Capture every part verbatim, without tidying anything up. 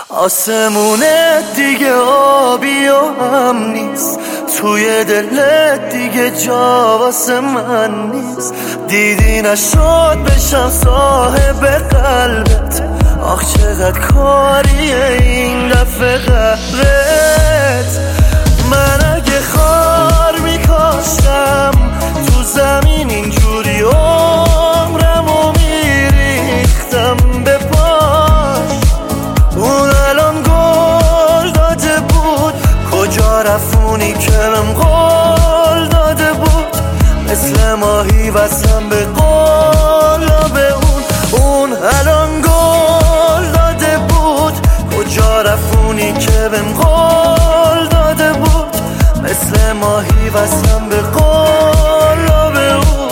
آسمونه دیگه آبی و هم نیست، توی دلت دیگه جا واسه من نیست. دیدی نشد بشم صاحب قلبت، آخ چقدر کاریه این دفعه قهرت. من اگه خار میکاشتم تو زمین اینجوری عمرمو میریختم به پاش. اون الان گل داده بود، کجا رفونی که بهم قول داده بود. مثل ماهی وصلم به قلاب اون. اون الان گل داده بود، کجا رفونی که بهم قول داده بود. مثل ماهی وصلم به قلاب اون.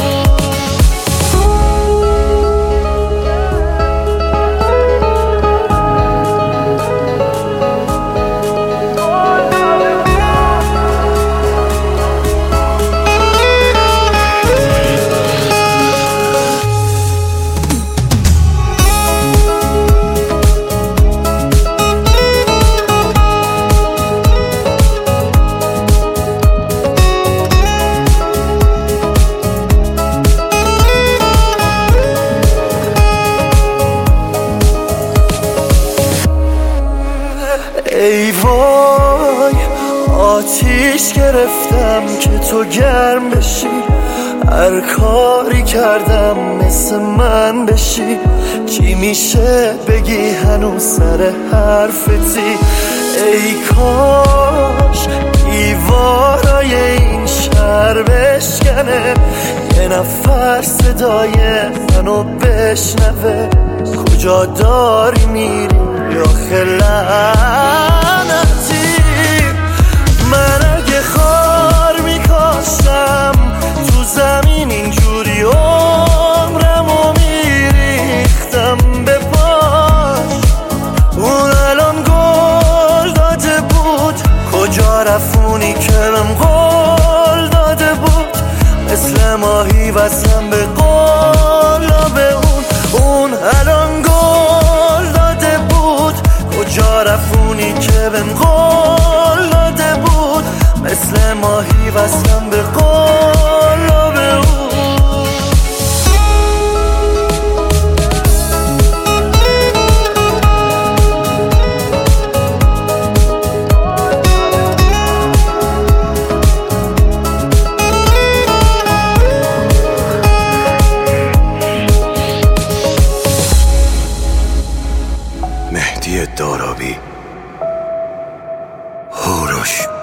ای وای آتیش گرفتم که تو گرم بشی، هر کاری کردم مثل من بشی. چی میشه بگی هنوز سر حرفتی؟ ای کاش دیوارای این شهر بشکنه، یه نفر صدای منو بشنوه. کجا داری میری یا لعنتی؟ من اگه خار میکاشتم تو زمین اینجوری عمرمو میریختم به پاش. اون الان گل داده بود، کجا رفونی که بهم قول داده بود. مثل ماهی وصلم به قلاب اون. اون الان گل داده بود، کجا رفونی که بهم قول داده بود. مثل ماهی وصلم به قلاب اون. مهدی دارابی، هوروش.